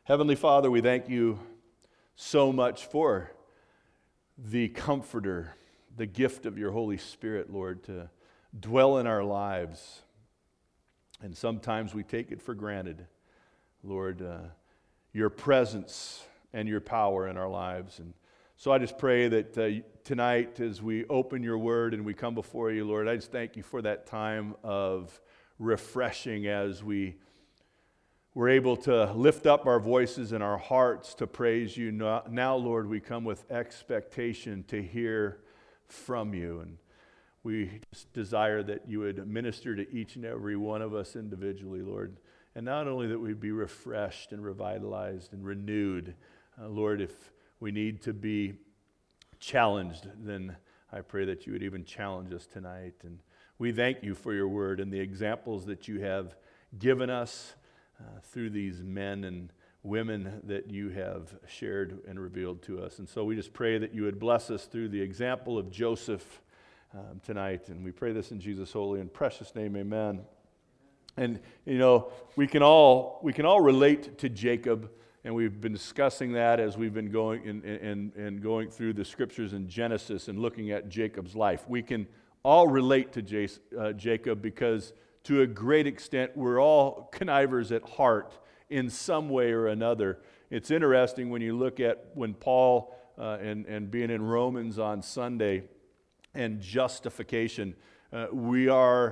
Heavenly Father, we thank you so much for the Comforter, the gift of your Holy Spirit, Lord, to dwell in our lives. And sometimes we take it for granted, Lord, your presence and your power in our lives. And so I just pray that tonight as we open your word and we come before you, Lord, I just thank you for that time of refreshing as we're able to lift up our voices and our hearts to praise you. Now, Lord, we come with expectation to hear from you. And we just desire that you would minister to each and every one of us individually, Lord. And not only that we'd be refreshed and revitalized and renewed, Lord, if we need to be challenged, then I pray that you would even challenge us tonight. And we thank you for your word and the examples that you have given us through these men and women that you have shared and revealed to us. And so we just pray that you would bless us through the example of Joseph tonight. And we pray this in Jesus' holy and precious name, amen. And, you know, we can all relate to Jacob, and we've been discussing that as we've been going and going through the scriptures in Genesis and looking at Jacob's life. We can all relate to Jacob because to a great extent, we're all connivers at heart in some way or another. It's interesting when you look at when Paul and being in Romans on Sunday and justification, we are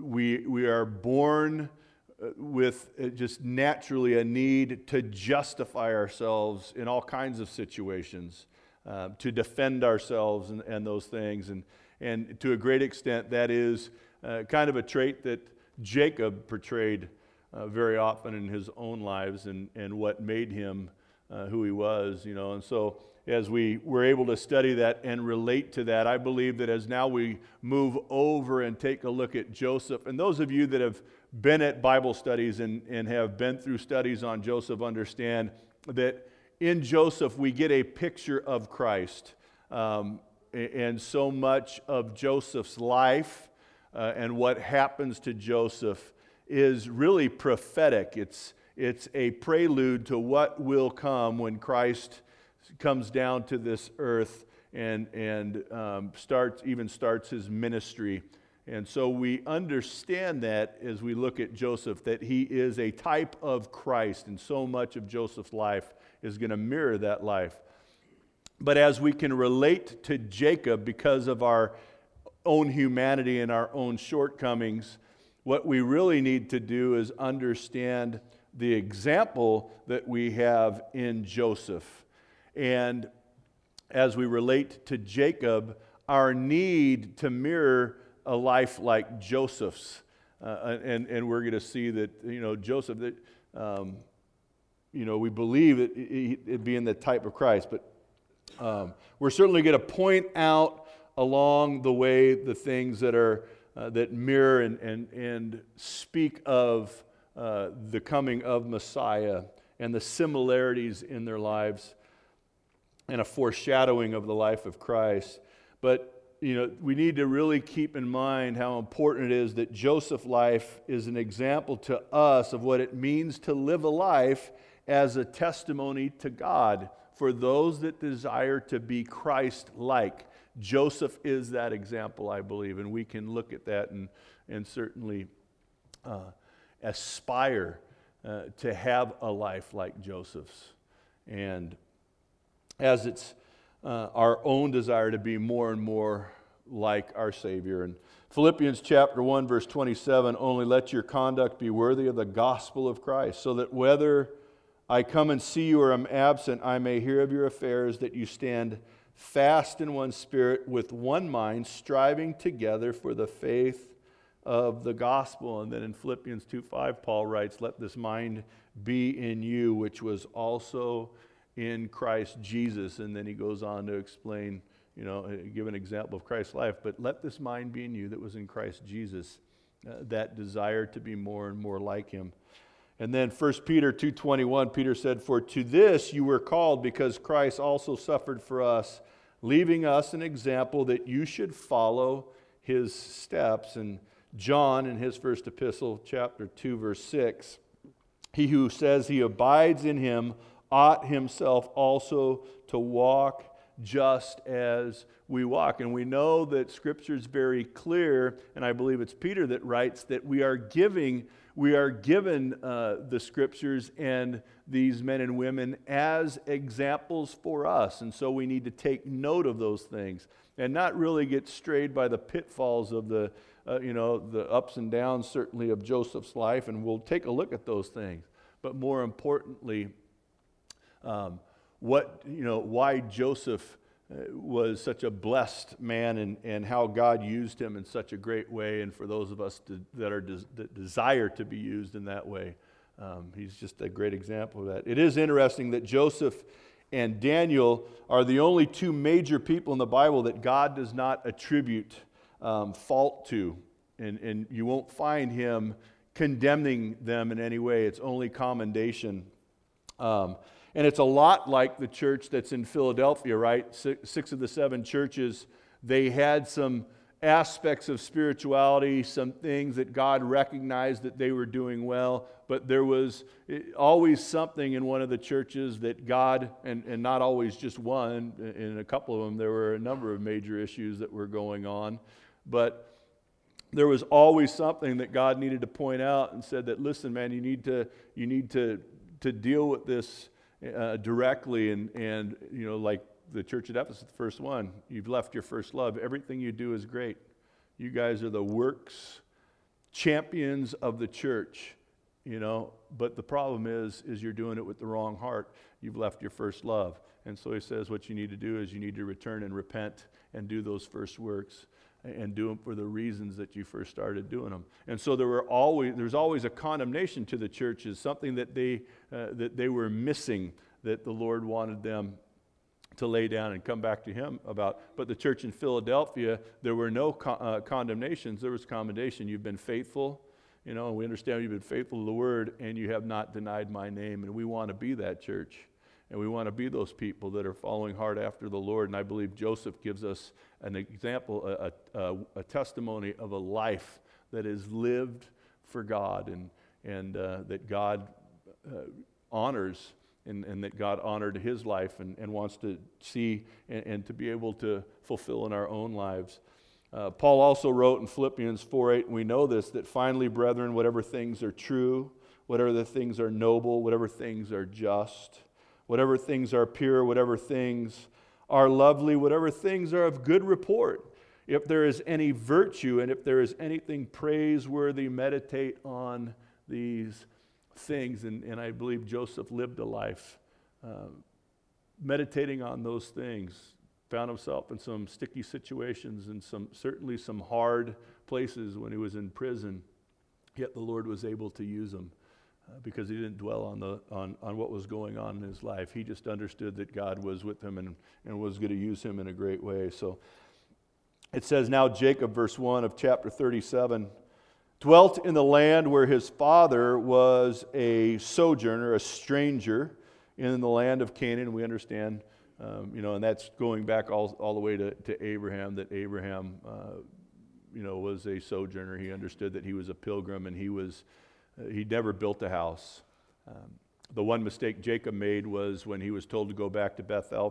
born with just naturally a need to justify ourselves in all kinds of situations, to defend ourselves and those things. And to a great extent, that is kind of a trait that Jacob portrayed very often in his own lives and what made him who he was, you know. And so as we were able to study that and relate to that, I believe that as now we move over and take a look at Joseph, and those of you that have been at Bible studies and have been through studies on Joseph understand that in Joseph we get a picture of Christ. And so much of Joseph's life and what happens to Joseph is really prophetic. It's a prelude to what will come when Christ comes down to this earth and starts his ministry. And so we understand that as we look at Joseph, that he is a type of Christ, and so much of Joseph's life is going to mirror that life. But as we can relate to Jacob because of our own humanity and our own shortcomings, what we really need to do is understand the example that we have in Joseph. And as we relate to Jacob, our need to mirror a life like Joseph's. And we're going to see that, you know, Joseph, that, you know, we believe that it being the type of Christ. But we're certainly going to point out along the way the things that are that mirror and speak of the coming of Messiah and the similarities in their lives and a foreshadowing of the life of Christ. But, you know, we need to really keep in mind how important it is that Joseph's life is an example to us of what it means to live a life as a testimony to God for those that desire to be Christ-like. Joseph is that example, I believe, and we can look at that and certainly aspire to have a life like Joseph's. And as it's our own desire to be more and more like our Savior. And Philippians chapter 1, verse 27, only let your conduct be worthy of the gospel of Christ, so that whether I come and see you or am absent, I may hear of your affairs, that you stand fast in one spirit, with one mind, striving together for the faith of the gospel. And then in Philippians 2:5, Paul writes, let this mind be in you, which was also in Christ Jesus. And then he goes on to explain, you know, give an example of Christ's life. But let this mind be in you that was in Christ Jesus, that desire to be more and more like him. And then 1 Peter 2:21, Peter said, for to this you were called, because Christ also suffered for us, leaving us an example that you should follow his steps. And John, in his first epistle, chapter 2, verse 6, He who says he abides in him ought himself also to walk just as we walk. And we know that Scripture is very clear, and I believe it's Peter that writes that we are given the Scriptures and these men and women as examples for us. And so we need to take note of those things and not really get strayed by the pitfalls of the ups and downs, certainly, of Joseph's life. And we'll take a look at those things. But more importantly, why Joseph was such a blessed man, and how God used him in such a great way, and for those of us that desire to be used in that way, he's just a great example of that. It is interesting that Joseph and Daniel are the only two major people in the Bible that God does not attribute fault to, and you won't find him condemning them in any way. It's only commendation. And it's a lot like the church that's in Philadelphia, right? Six of the seven churches, they had some aspects of spirituality, some things that God recognized that they were doing well, but there was always something in one of the churches that God, and not always just one, in a couple of them there were a number of major issues that were going on, but there was always something that God needed to point out and said that, listen, man, you need to deal with this directly, and like the church at Ephesus, the first one, you've left your first love. Everything you do is great. You guys are the works champions of the church, but the problem is you're doing it with the wrong heart. You've left your first love. And so he says what you need to do is you need to return and repent and do those first works, and do them for the reasons that you first started doing them. And so there's always a condemnation to the churches, something that they were missing, that the Lord wanted them to lay down and come back to him about. But the church in Philadelphia, there were no condemnations, there was commendation. You've been faithful, and we understand you've been faithful to the word, and you have not denied my name. And we want to be that church. And we want to be those people that are following hard after the Lord. And I believe Joseph gives us an example, a testimony of a life that is lived for God, and that God honors, and that God honored his life and wants to see and to be able to fulfill in our own lives. Paul also wrote in Philippians 4:8, and we know this, that finally, brethren, whatever things are true, whatever the things are noble, whatever things are just, whatever things are pure, whatever things are lovely, whatever things are of good report, if there is any virtue and if there is anything praiseworthy, meditate on these things. And I believe Joseph lived a life meditating on those things, found himself in some sticky situations and certainly some hard places when he was in prison, yet the Lord was able to use him. Because he didn't dwell on what was going on in his life. He just understood that God was with him and was going to use him in a great way. So it says, now Jacob, verse 1 of chapter 37, dwelt in the land where his father was a sojourner, a stranger, in the land of Canaan. We understand, and that's going back all the way to Abraham, that Abraham, was a sojourner. He understood that he was a pilgrim, and he never built a house. The one mistake Jacob made was when he was told to go back to Bethel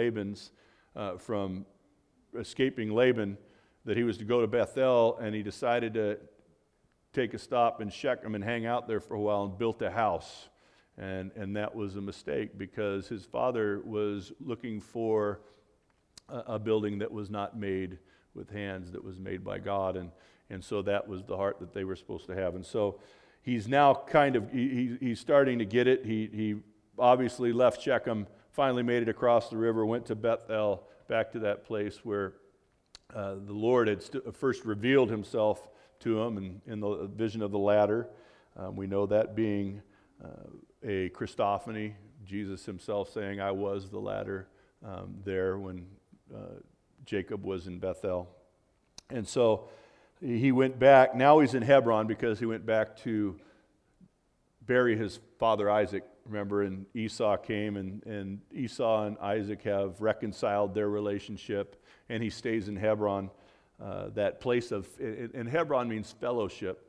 from escaping Laban, that he was to go to Bethel, and he decided to take a stop in Shechem and hang out there for a while and built a house. And that was a mistake, because his father was looking for a building that was not made with hands, that was made by God. And so that was the heart that they were supposed to have. And so he's now he's starting to get it. He obviously left Shechem, finally made it across the river, went to Bethel, back to that place where the Lord had first revealed himself to him in the vision of the ladder. We know that being a Christophany, Jesus himself saying, I was the ladder, there when Jacob was in Bethel. And so he went back. Now he's in Hebron because he went back to bury his father Isaac. Remember, and Esau came, and Esau and Isaac have reconciled their relationship, and he stays in Hebron, that place and Hebron means fellowship.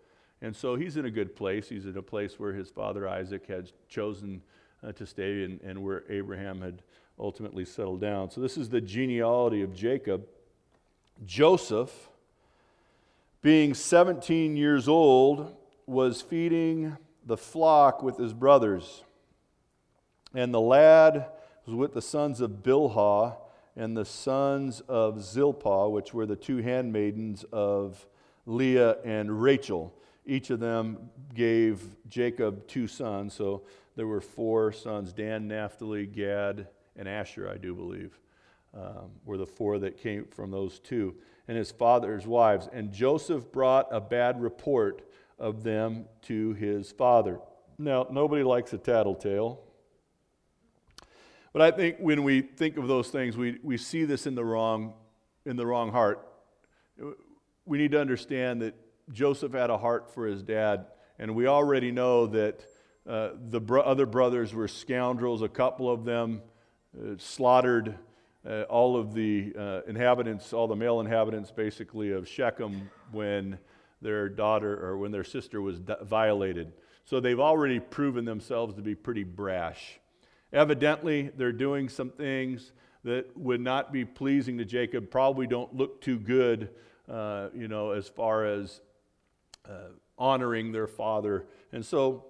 And so he's in a good place. He's in a place where his father Isaac had chosen to stay and where Abraham had ultimately settled down. So this is the genealogy of Jacob. Joseph, being 17 years old, was feeding the flock with his brothers. And the lad was with the sons of Bilhah and the sons of Zilpah, which were the two handmaidens of Leah and Rachel. Each of them gave Jacob 2 sons, so there were 4 sons. Dan, Naphtali, Gad, and Asher, I do believe, were the 4 that came from those 2, and his father's wives. And Joseph brought a bad report of them to his father. Now, nobody likes a tattletale, but I think when we think of those things, we see this in the wrong heart. We need to understand that Joseph had a heart for his dad, and we already know that the other brothers were scoundrels. A couple of them slaughtered all of the inhabitants, all the male inhabitants basically of Shechem when their daughter or when their sister was violated. So they've already proven themselves to be pretty brash. Evidently, they're doing some things that would not be pleasing to Jacob, probably don't look too good, as far as honoring their father. And so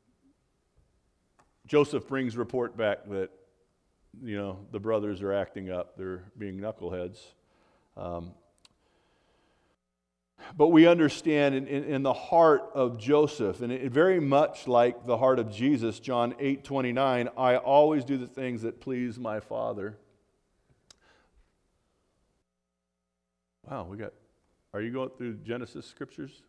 Joseph brings report back that, the brothers are acting up. They're being knuckleheads. But we understand in the heart of Joseph, and it very much like the heart of Jesus, John 8:29, I always do the things that please my Father. Wow, are you going through Genesis scriptures?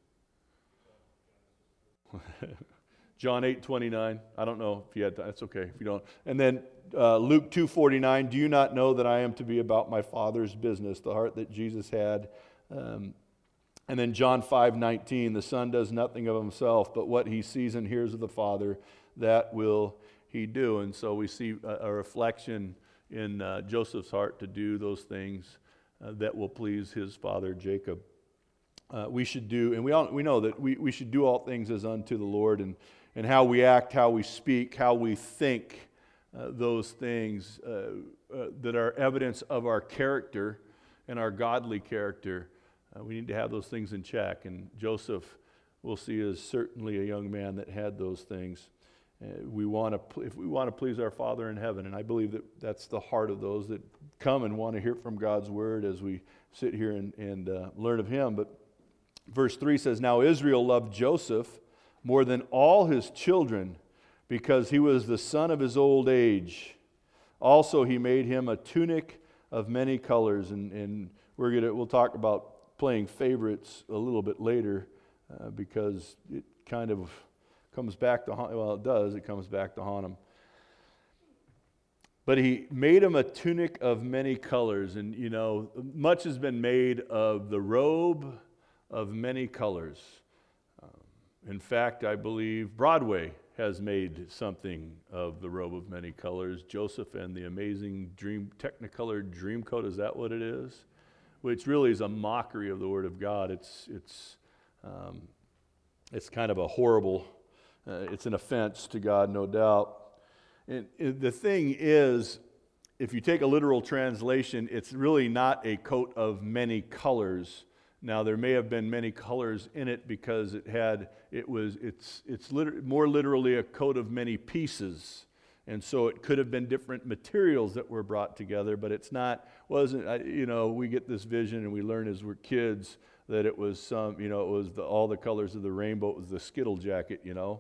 John 8:29. I don't know if you had, that's okay if you don't. And then Luke 2:49, do you not know that I am to be about my Father's business, the heart that Jesus had. And then John 5:19, the Son does nothing of himself, but what he sees and hears of the Father, that will he do. And so we see a reflection in Joseph's heart to do those things that will please his father Jacob. We should do, and we know that we should do all things as unto the Lord, and how we act, how we speak, how we think, those things that are evidence of our character and our godly character. We need to have those things in check, and Joseph, we'll see, is certainly a young man that had those things. If we want to please our Father in heaven, and I believe that that's the heart of those that come and want to hear from God's word as we sit here and learn of him. But verse 3 says, now Israel loved Joseph more than all his children, because he was the son of his old age. Also he made him a tunic of many colors, and we'll talk about playing favorites a little bit later, because it kind of comes back to haunt, well, it does, it comes back to haunt him. But he made him a tunic of many colors, and much has been made of the robe of many colors. In fact, I believe Broadway has made something of the robe of many colors. Joseph and the amazing Technicolor Dreamcoat, is that what it is? Which really is a mockery of the Word of God. It's kind of a horrible, it's an offense to God, no doubt. And the thing is, if you take a literal translation, it's really not a coat of many colors. Now, there may have been many colors in it because it's more literally a coat of many pieces. And so it could have been different materials that were brought together, but we get this vision and we learn as we're kids that it was all the colors of the rainbow. It was the Skittle jacket,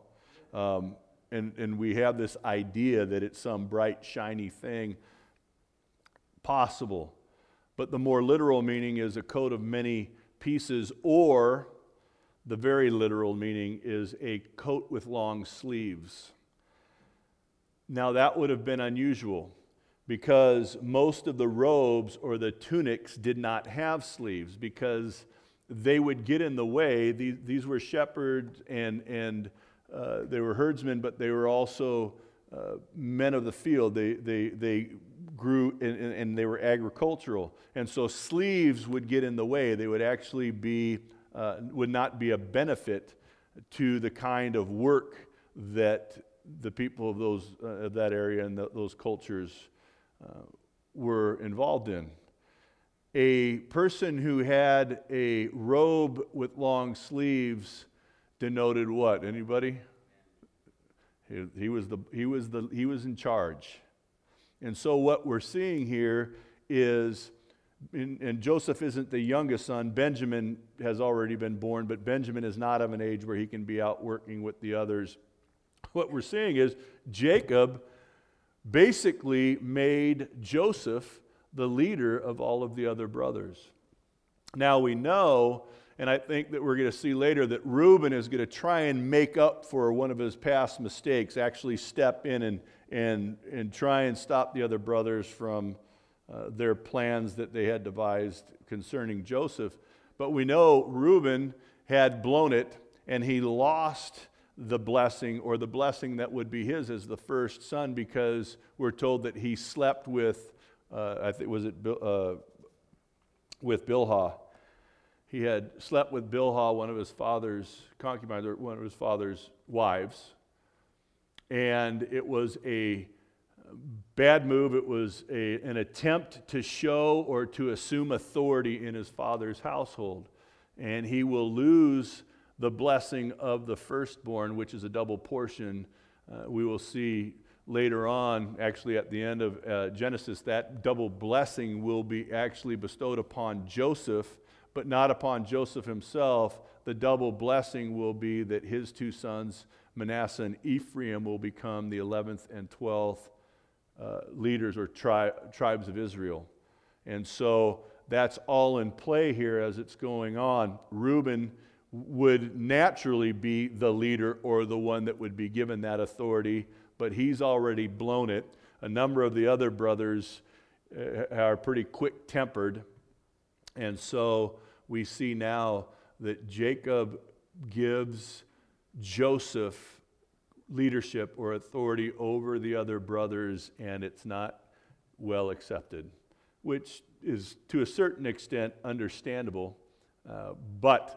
and we have this idea that it's some bright, shiny thing. Possible. But the more literal meaning is a coat of many pieces, or the very literal meaning is a coat with long sleeves. Now that would have been unusual because most of the robes or the tunics did not have sleeves because they would get in the way. These were shepherds and they were herdsmen, but they were also men of the field. They grew and they were agricultural. And so sleeves would get in the way. They would actually would not be a benefit to the kind of work that the people of that area and those cultures were involved in. A person who had a robe with long sleeves denoted what? Anybody? He was in charge. And so what we're seeing here is, and Joseph isn't the youngest son. Benjamin has already been born, but Benjamin is not of an age where he can be out working with the others. What we're seeing is Jacob basically made Joseph the leader of all of the other brothers. Now we know, and I think that we're going to see later, that Reuben is going to try and make up for one of his past mistakes, actually step in and try and stop the other brothers from their plans that they had devised concerning Joseph. But we know Reuben had blown it, and he lost the blessing, or the blessing that would be his as the first son, because we're told that he slept with with Bilhah. He had slept with Bilhah, one of his father's concubines, or one of his father's wives. And it was a bad move. It was an attempt to show or to assume authority in his father's household. And he will lose the blessing of the firstborn, which is a double portion. We will see later on, actually at the end of Genesis, that double blessing will be actually bestowed upon Joseph, but not upon Joseph himself. The double blessing will be that his two sons, Manasseh and Ephraim, will become the 11th and 12th leaders or tribes of Israel. And so that's all in play here as it's going on. Reuben would naturally be the leader or the one that would be given that authority, but he's already blown it. A number of the other brothers are pretty quick-tempered, and so we see now that Jacob gives Joseph leadership or authority over the other brothers, and it's not well accepted, which is to a certain extent understandable, but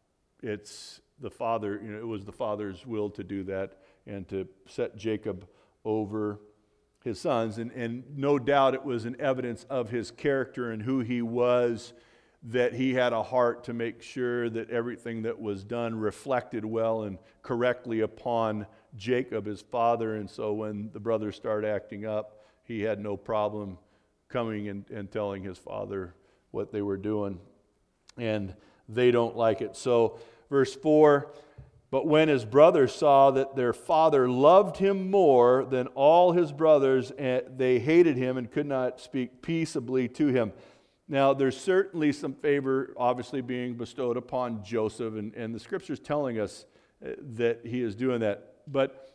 it's the father, it was the father's will to do that and to set Jacob over his sons. And no doubt it was an evidence of his character and who he was, that he had a heart to make sure that everything that was done reflected well and correctly upon Jacob, his father. And so when the brothers started acting up, he had no problem coming and telling his father what they were doing. And they don't like it. So verse 4, but when his brothers saw that their father loved him more than all his brothers, they hated him and could not speak peaceably to him. Now, there's certainly some favor obviously being bestowed upon Joseph, and the Scripture's telling us that he is doing that. But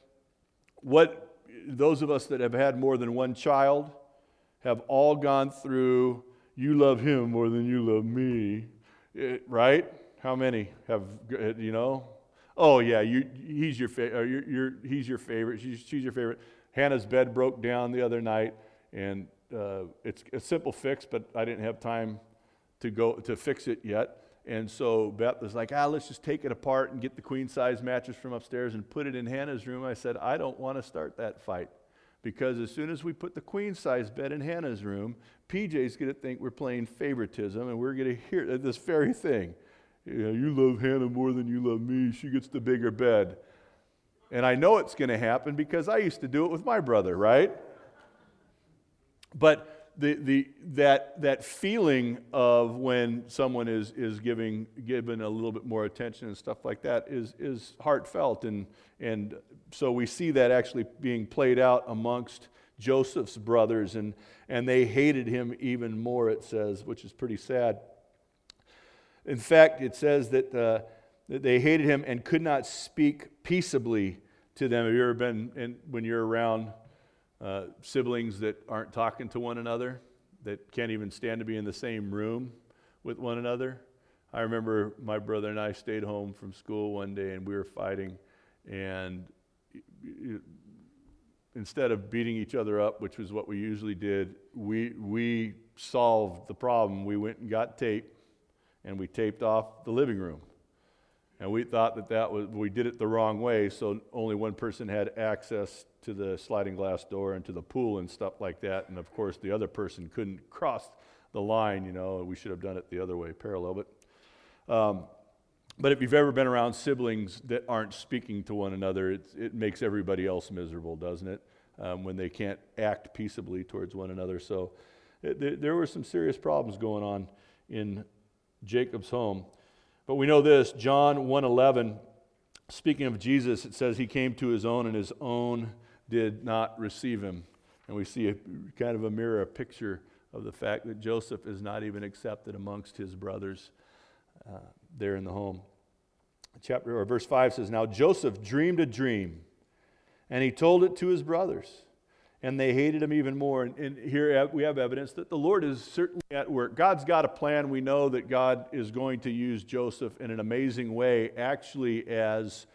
what those of us that have had more than one child have all gone through, you love him more than you love me, right? How many have, you know? Oh yeah, he's your favorite. He's your favorite. She's your favorite. Hannah's bed broke down the other night, and it's a simple fix, but I didn't have time to go to fix it yet. And so Beth was like, let's just take it apart and get the queen size mattress from upstairs and put it in Hannah's room. I said, I don't want to start that fight, because as soon as we put the queen size bed in Hannah's room, PJ's going to think we're playing favoritism, and we're going to hear this very thing. You love Hannah more than you love me. She gets the bigger bed. And I know it's going to happen because I used to do it with my brother, right? But that feeling of when someone is given a little bit more attention and stuff like that is heartfelt. And so we see that actually being played out amongst Joseph's brothers, and they hated him even more, it says, which is pretty sad. In fact, it says that they hated him and could not speak peaceably to them. Have you ever been, when you're around siblings that aren't talking to one another, that can't even stand to be in the same room with one another? I remember my brother and I stayed home from school one day, and we were fighting, and instead of beating each other up, which was what we usually did, we solved the problem. We went and got tape, and we taped off the living room. And we thought we did it the wrong way, so only one person had access to the sliding glass door and to the pool and stuff like that. And of course, the other person couldn't cross the line, we should have done it the other way, parallel. But if you've ever been around siblings that aren't speaking to one another, it makes everybody else miserable, doesn't it? When they can't act peaceably towards one another. So there were some serious problems going on in Jacob's home. But we know this, John 1:11, speaking of Jesus, it says he came to his own and his own did not receive him. And we see kind of a picture of the fact that Joseph is not even accepted amongst his brothers there in the home. Verse 5 says, now Joseph dreamed a dream, and he told it to his brothers, and they hated him even more. And here we have evidence that the Lord is certainly at work. God's got a plan. We know that God is going to use Joseph in an amazing way, actually as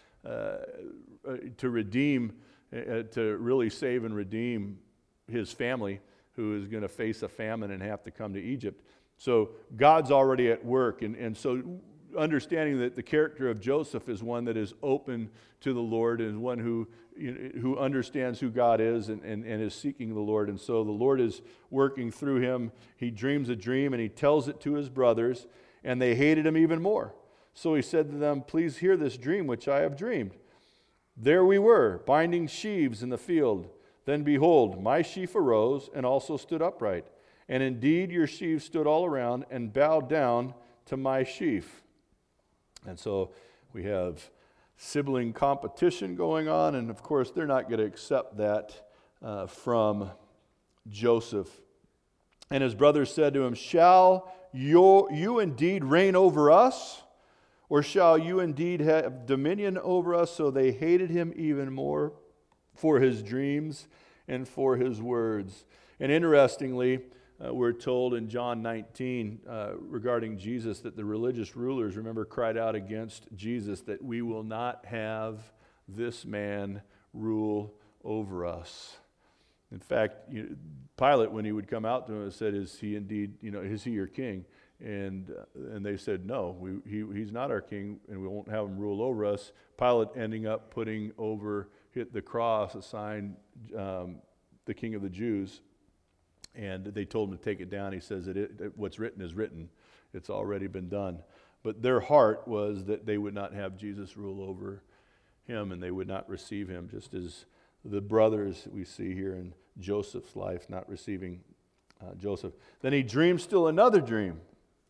to redeem, to really save and redeem his family, who is going to face a famine and have to come to Egypt. So God's already at work. And so understanding that the character of Joseph is one that is open to the Lord and one who understands who God is and is seeking the Lord. And so the Lord is working through him. He dreams a dream and he tells it to his brothers, and they hated him even more. So he said to them, please hear this dream which I have dreamed. There we were, binding sheaves in the field. Then behold, my sheaf arose and also stood upright. And indeed your sheaves stood all around and bowed down to my sheaf. And so we have sibling competition going on, and of course they're not going to accept that from Joseph. And his brothers said to him, shall you indeed reign over us, or shall you indeed have dominion over us? So they hated him even more for his dreams and for his words. And interestingly, we're told in John 19 regarding Jesus that the religious rulers, remember, cried out against Jesus that we will not have this man rule over us. In fact, Pilate, when he would come out to him, said, is he indeed, is he your king? And they said, no, he's not our king, and we won't have him rule over us. Pilate ending up putting over the cross a sign, the King of the Jews. And they told him to take it down. He says that what's written is written. It's already been done. But their heart was that they would not have Jesus rule over him, and they would not receive him, just as the brothers we see here in Joseph's life not receiving Joseph. Then he dreamed still another dream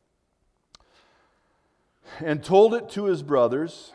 and told it to his brothers.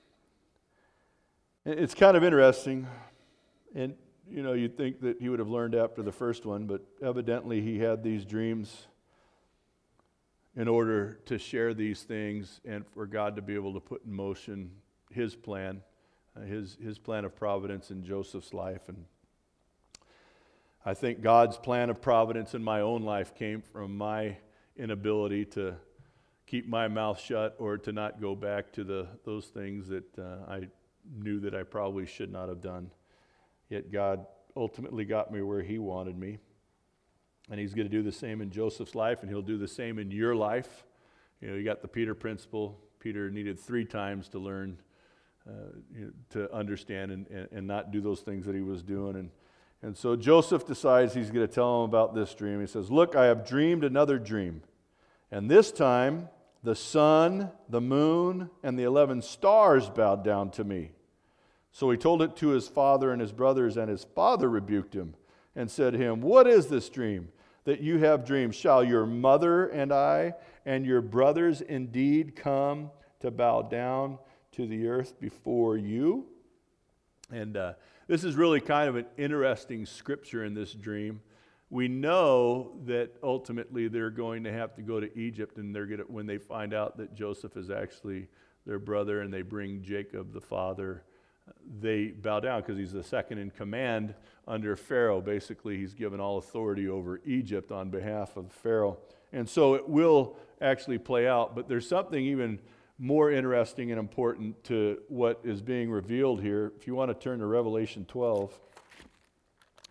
It's kind of interesting. And you'd think that he would have learned after the first one, but evidently he had these dreams in order to share these things and for God to be able to put in motion his plan, his plan of providence in Joseph's life. And I think God's plan of providence in my own life came from my inability to keep my mouth shut or to not go back to those things that I knew that I probably should not have done. Yet God ultimately got me where he wanted me. And he's going to do the same in Joseph's life, and he'll do the same in your life. You got the Peter principle. Peter needed 3 times to learn, to understand and not do those things that he was doing. And so Joseph decides he's going to tell him about this dream. He says, look, I have dreamed another dream. And this time the sun, the moon, and the 11 stars bowed down to me. So he told it to his father and his brothers, and his father rebuked him and said to him, what is this dream that you have dreamed? Shall your mother and I and your brothers indeed come to bow down to the earth before you? And this is really kind of an interesting scripture in this dream. We know that ultimately they're going to have to go to Egypt, and when they find out that Joseph is actually their brother and they bring Jacob, the father, they bow down because he's the second in command under Pharaoh. Basically, he's given all authority over Egypt on behalf of Pharaoh. And so it will actually play out. But there's something even more interesting and important to what is being revealed here. If you want to turn to Revelation 12.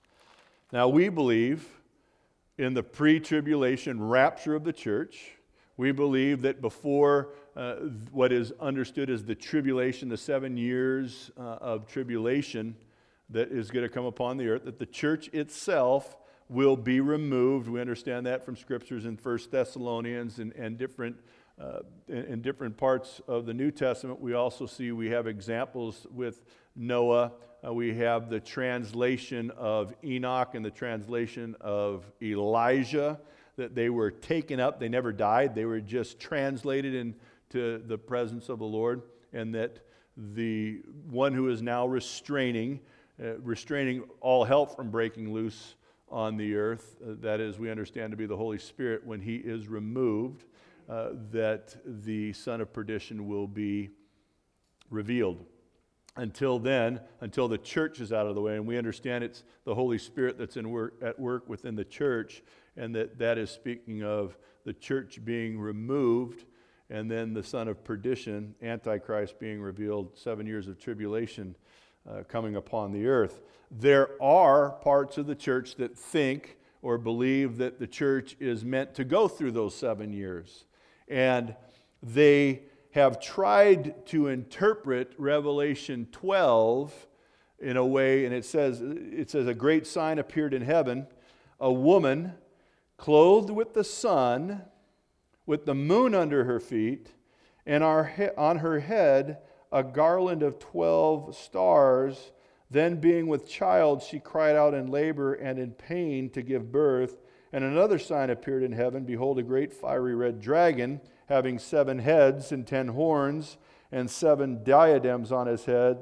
Now, we believe in the pre-tribulation rapture of the church. We believe that before what is understood as the tribulation, the 7 years of tribulation that is going to come upon the earth, that the church itself will be removed. We understand that from scriptures in 1 Thessalonians and different in different parts of the New Testament. We also see we have examples with Noah. We have the translation of Enoch and the translation of Elijah, that they were taken up. They never died. They were just translated into the presence of the Lord, and that the one who is now restraining all hell from breaking loose on the earth, that is, we understand to be the Holy Spirit, when he is removed, that the son of perdition will be revealed. Until then, until the church is out of the way, and we understand it's the Holy Spirit that's at work within the church, and that is speaking of the church being removed, and then the son of perdition, Antichrist, being revealed, 7 years of tribulation coming upon the earth. There are parts of the church that think or believe that the church is meant to go through those 7 years, and they have tried to interpret Revelation 12 in a way, and it says, a great sign appeared in heaven, a woman clothed with the sun, with the moon under her feet, and on her head a garland of 12 stars. Then being with child, she cried out in labor and in pain to give birth. And another sign appeared in heaven, behold, a great fiery red dragon, having 7 heads and 10 horns, and 7 diadems on his head.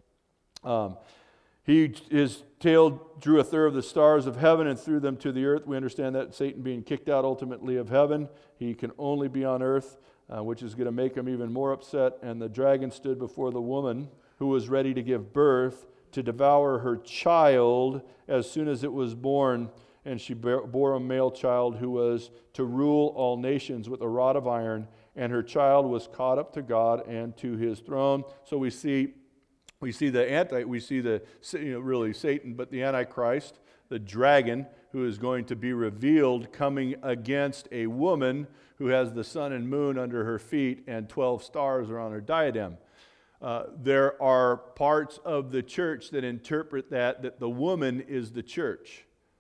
His tail drew a third of the stars of heaven and threw them to the earth. We understand that Satan being kicked out ultimately of heaven, he can only be on earth, which is going to make him even more upset. And the dragon stood before the woman who was ready to give birth, to devour her child as soon as it was born. And she bore a male child who was to rule all nations with a rod of iron, and her child was caught up to God and to his throne. So we see really Satan, but the Antichrist, the dragon, who is going to be revealed coming against a woman who has the sun and moon under her feet and 12 stars are on her diadem. There are parts of the church that interpret that the woman is the church.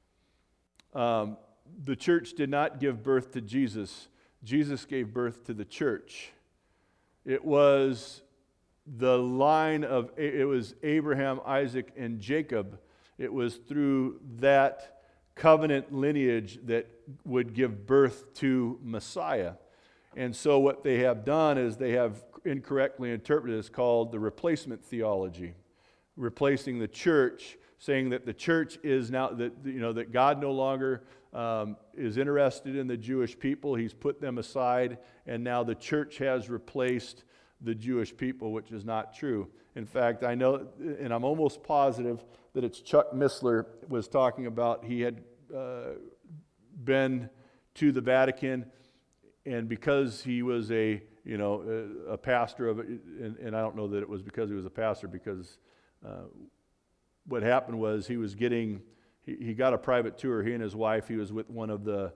The church did not give birth to Jesus. Jesus gave birth to the church. It was the line of, it was Abraham, Isaac, and Jacob. It was through that covenant lineage that would give birth to Messiah. And so what they have done is they have incorrectly interpreted. It's called the replacement theology, replacing the church, saying that the church is now, that God no longer is interested in the Jewish people. He's put them aside, and now the church has replaced the Jewish people, which is not true. In fact, I know, and I'm almost positive that it's Chuck Missler was talking about, he had been to the Vatican, and because he was a pastor of it, and I don't know that it was because he was a pastor, because what happened was he got a private tour. He and his wife. He was with one of the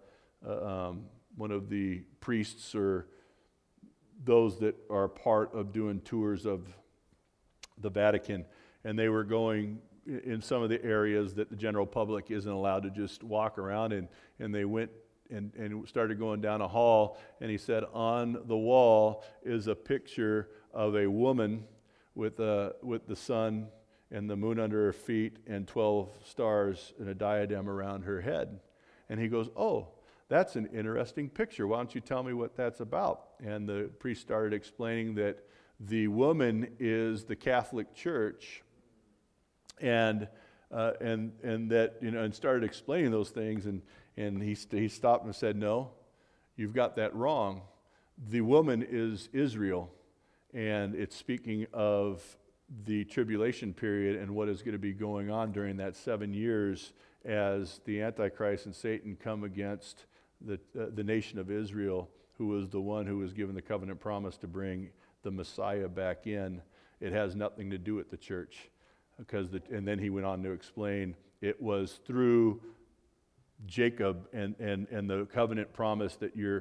priests or those that are part of doing tours of the Vatican, and they were going in some of the areas that the general public isn't allowed to just walk around in, and they went and started going down a hall, and he said on the wall is a picture of a woman with the sun and the moon under her feet and 12 stars and a diadem around her head. And he goes, "Oh, that's an interesting picture. Why don't you tell me what that's about?" And the priest started explaining that the woman is the Catholic Church, and that, and started explaining those things, and he stopped and said, "No, you've got that wrong. The woman is Israel, and it's speaking of the tribulation period and what is going to be going on during that 7 years as the Antichrist and Satan come against the nation of Israel, who was the one who was given the covenant promise to bring the Messiah back in. It has nothing to do with the church." And then he went on to explain it was through Jacob and the covenant promise that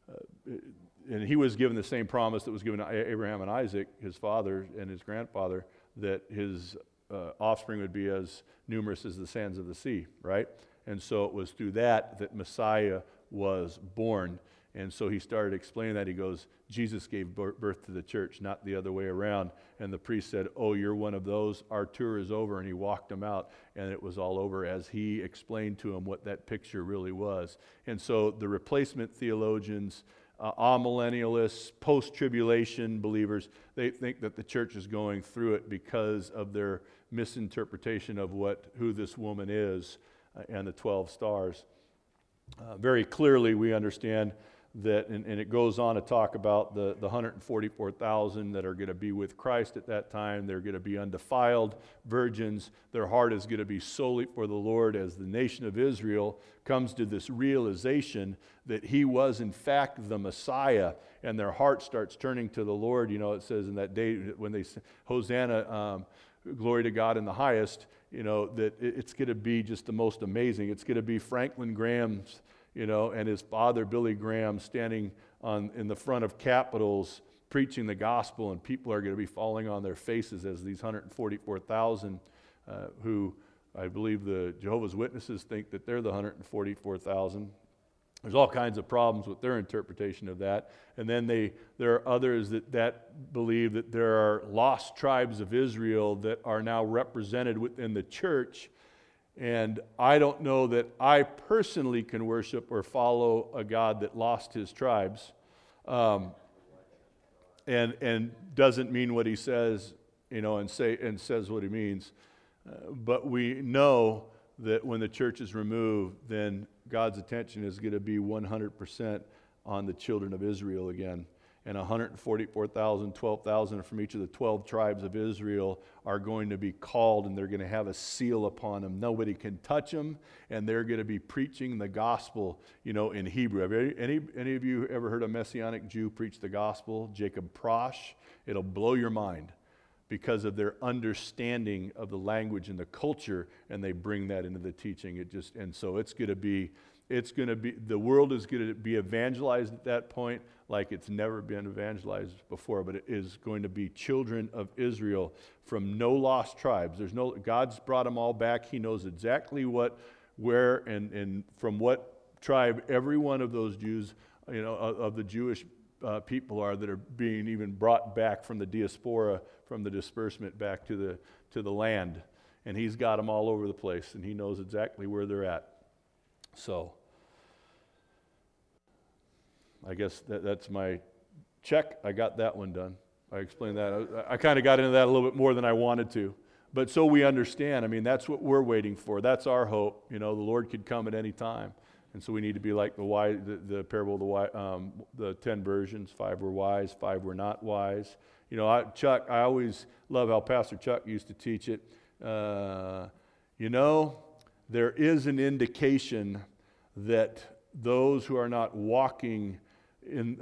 and he was given the same promise that was given to Abraham and Isaac, his father and his grandfather, that his offspring would be as numerous as the sands of the sea, right? And so it was through that Messiah was born. And so he started explaining that. He goes, Jesus gave birth to the church, not the other way around. And the priest said, oh, you're one of those? Our tour is over. And he walked him out, and it was all over as he explained to him what that picture really was. And so the replacement theologians, amillennialists, post-tribulation believers, they think that the church is going through it because of their misinterpretation of who this woman is and the 12 stars. Very clearly we understand that, and it goes on to talk about the 144,000 that are going to be with Christ at that time. They're going to be undefiled virgins. Their heart is going to be solely for the Lord as the nation of Israel comes to this realization that he was in fact the Messiah, and their heart starts turning to the Lord. You know, it says in that day when they say, Hosanna, glory to God in the highest, you know, that it's going to be just the most amazing. It's going to be Franklin Graham's, you know, and his father, Billy Graham, standing in the front of capitals preaching the gospel, and people are going to be falling on their faces as these 144,000 who I believe the Jehovah's Witnesses think that they're the 144,000. There's all kinds of problems with their interpretation of that. And then there are others that believe that there are lost tribes of Israel that are now represented within the church. And I don't know that I personally can worship or follow a God that lost his tribes and doesn't mean what he says, you know, and says what he means. But we know that when the church is removed, then God's attention is going to be 100% on the children of Israel again. And 144,000, 12,000 from each of the 12 tribes of Israel are going to be called, and they're going to have a seal upon them. Nobody can touch them, and they're going to be preaching the gospel, you know, in Hebrew. Have any of you ever heard a Messianic Jew preach the gospel? Jacob Prosh. It'll blow your mind because of their understanding of the language and the culture, and they bring that into the teaching. And so it's going to be, the world is going to be evangelized at that point like it's never been evangelized before, but it is going to be children of Israel from no lost tribes. God's brought them all back. He knows exactly where, and from what tribe every one of those Jews, you know, of the Jewish people are that are being even brought back from the diaspora, from the disbursement back to the land. And he's got them all over the place, and he knows exactly where they're at. So I guess that's my check. I got that one done. I explained that. I kind of got into that a little bit more than I wanted to. But so we understand. I mean, that's what we're waiting for. That's our hope. You know, the Lord could come at any time. And so we need to be like the parable of the 10 virgins. 5 were wise, 5 were not wise. You know, I always love how Pastor Chuck used to teach it. You know, there is an indication that those who are not walking in,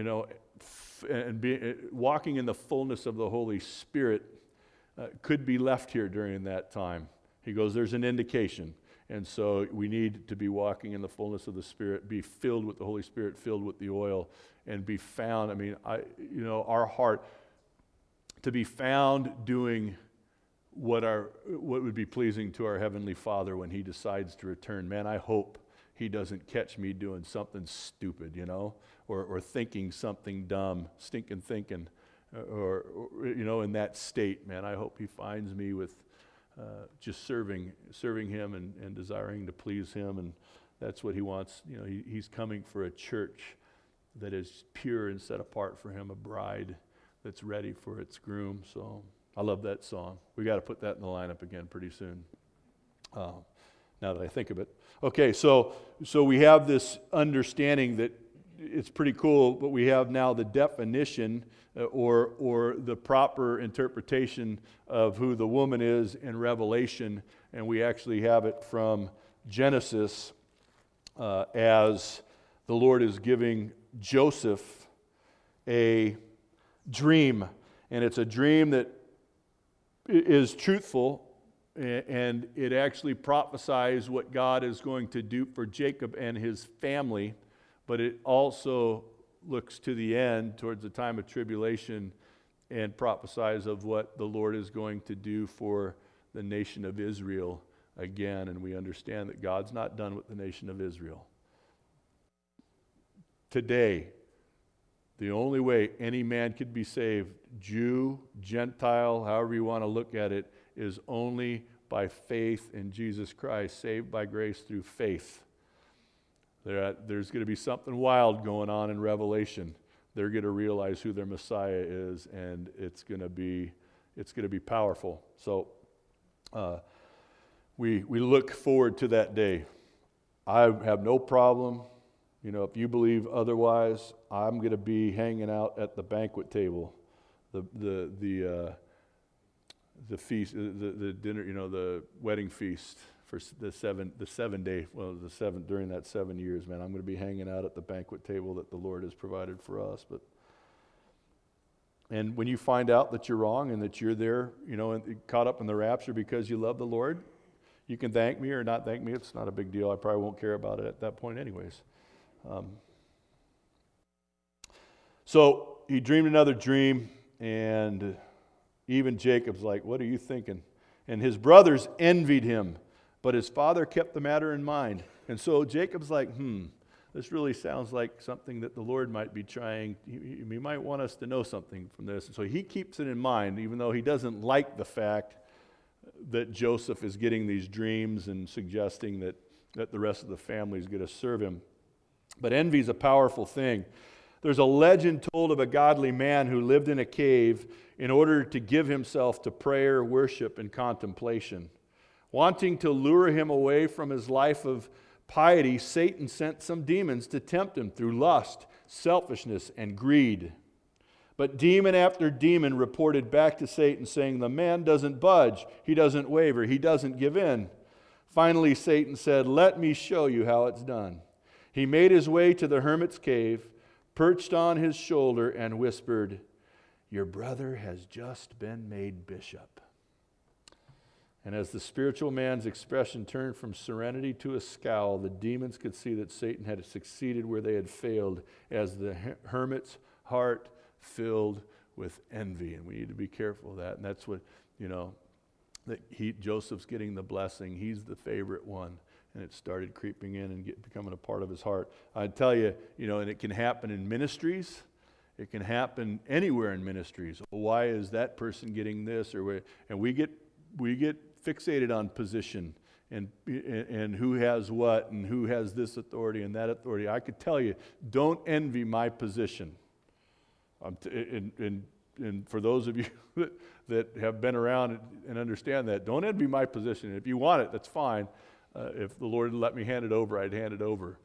walking in the fullness of the Holy Spirit could be left here during that time. He goes, there's an indication. And so we need to be walking in the fullness of the Spirit, be filled with the Holy Spirit, filled with the oil, and be found. I mean, our heart, to be found doing what would be pleasing to our Heavenly Father when He decides to return. Man, I hope He doesn't catch me doing something stupid, you know, or thinking something dumb, stinking thinking, or in that state. Man, I hope He finds me with just serving Him and desiring to please Him, and that's what He wants. You know, He's coming for a church that is pure and set apart for Him, a bride that's ready for its groom. So I love that song. We got to put that in the lineup again pretty soon. Now that I think of it. Okay, so we have this understanding that it's pretty cool, but we have now the definition or the proper interpretation of who the woman is in Revelation, and we actually have it from Genesis as the Lord is giving Joseph a dream, and it's a dream that is truthful, and it actually prophesies what God is going to do for Jacob and his family, but it also looks to the end, towards the time of tribulation, and prophesies of what the Lord is going to do for the nation of Israel again. And we understand that God's not done with the nation of Israel. Today, the only way any man could be saved, Jew, Gentile, however you want to look at it, is only by faith in Jesus Christ, saved by grace through faith. There's going to be something wild going on in Revelation. They're going to realize who their Messiah is, and it's going to be powerful. So we look forward to that day. I have no problem. If you believe otherwise, I'm going to be hanging out at the banquet table, the feast, the dinner, the wedding feast for the 7 day, during that 7 years, man. I'm going to be hanging out at the banquet table that the Lord has provided for us. And when you find out that you're wrong and that you're there, and caught up in the rapture because you love the Lord, you can thank me or not thank me. It's not a big deal. I probably won't care about it at that point anyways. So he dreamed another dream, and even Jacob's like, "What are you thinking?" And his brothers envied him, but his father kept the matter in mind. And so Jacob's like, this really sounds like something that the Lord might be trying. He might want us to know something from this. And so he keeps it in mind, even though he doesn't like the fact that Joseph is getting these dreams and suggesting that the rest of the family is going to serve him. But envy is a powerful thing. There's a legend told of a godly man who lived in a cave in order to give himself to prayer, worship, and contemplation. Wanting to lure him away from his life of piety, Satan sent some demons to tempt him through lust, selfishness, and greed. But demon after demon reported back to Satan saying, "The man doesn't budge, he doesn't waver, he doesn't give in." Finally, Satan said, "Let me show you how it's done." He made his way to the hermit's cave, perched on his shoulder, and whispered, "Your brother has just been made bishop." And as the spiritual man's expression turned from serenity to a scowl, the demons could see that Satan had succeeded where they had failed, as the hermit's heart filled with envy. And we need to be careful of that. And that's what, Joseph's getting the blessing. He's the favorite one. And it started creeping in and becoming a part of his heart. I tell you, and it can happen in ministries. It can happen anywhere in ministries. Why is that person getting this? And we get fixated on position and who has what and who has this authority and that authority. I could tell you, don't envy my position. And for those of you that have been around and understand that, don't envy my position. If you want it, that's fine. If the Lord let me hand it over, I'd hand it over.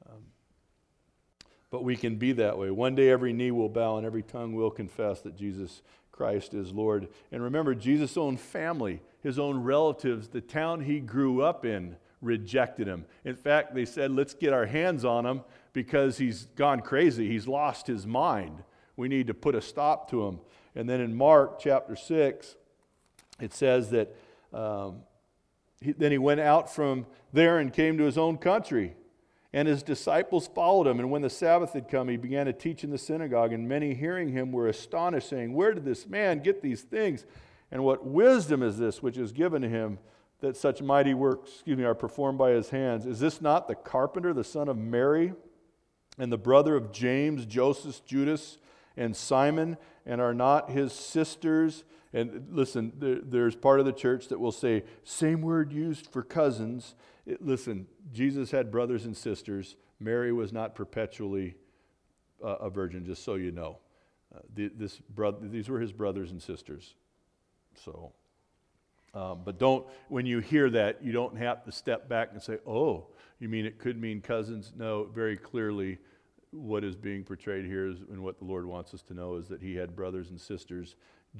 But we can be that way. One day every knee will bow and every tongue will confess that Jesus Christ is Lord. And remember, Jesus' own family, his own relatives, the town he grew up in, rejected him. In fact, they said, "Let's get our hands on him because he's gone crazy. He's lost his mind. We need to put a stop to him." And then in Mark chapter 6, it says that then he went out from there and came to his own country. And his disciples followed him. And when the Sabbath had come, he began to teach in the synagogue. And many hearing him were astonished, saying, "Where did this man get these things? And what wisdom is this which is given to him, that such mighty works are performed by his hands? Is this not the carpenter, the son of Mary, and the brother of James, Joseph, Judas, and Simon? And are not his sisters?" And listen, there's part of the church that will say, same word used for cousins. Listen, Jesus had brothers and sisters. Mary was not perpetually a virgin, just so you know. These were his brothers and sisters. So, but when you hear that, you don't have to step back and say, "Oh, you mean it could mean cousins?" No, very clearly what is being portrayed here is, and what the Lord wants us to know, is that he had brothers and sisters,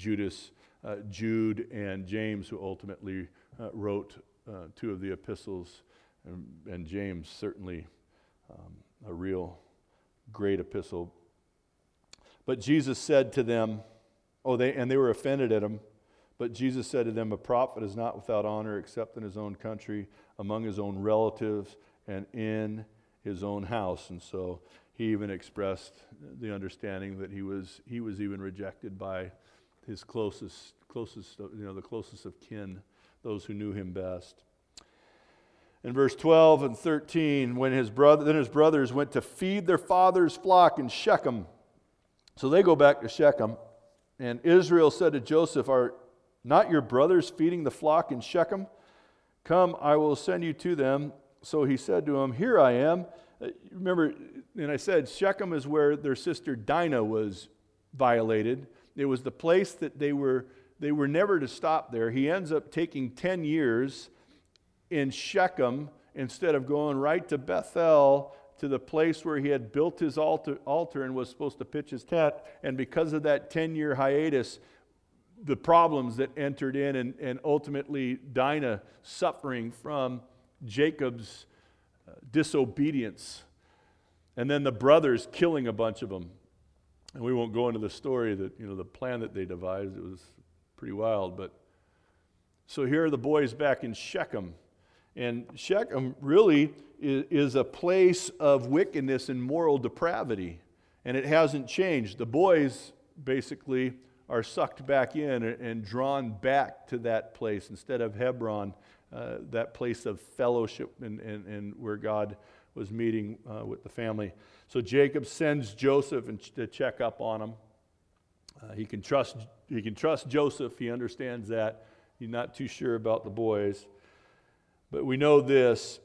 Jude and James, who ultimately wrote two of the epistles, and James certainly a real great epistle. But Jesus said to them, they were offended at him, but Jesus said to them, "A prophet is not without honor except in his own country, among his own relatives, and in his own house. And so he even expressed the understanding that he was even rejected by his closest, the closest of kin, those who knew him best. In verse 12 and 13, then his brothers went to feed their father's flock in Shechem. So they go back to Shechem, and Israel said to Joseph, "Are not your brothers feeding the flock in Shechem? Come, I will send you to them." So he said to him, "Here I am." Remember, and I said Shechem is where their sister Dinah was violated. It was the place that they were never to stop there. He ends up taking 10 years in Shechem instead of going right to Bethel, to the place where he had built his altar and was supposed to pitch his tent. And because of that 10-year hiatus, the problems that entered in, and ultimately Dinah suffering from Jacob's disobedience, and then the brothers killing a bunch of them. And we won't go into the story that, the plan that they devised. It was pretty wild. But so here are the boys back in Shechem. And Shechem really is a place of wickedness and moral depravity. And it hasn't changed. The boys basically are sucked back in and drawn back to that place instead of Hebron, that place of fellowship and where God was meeting with the family. So Jacob sends Joseph to check up on him. He can trust Joseph. He understands that. He's not too sure about the boys. But we know this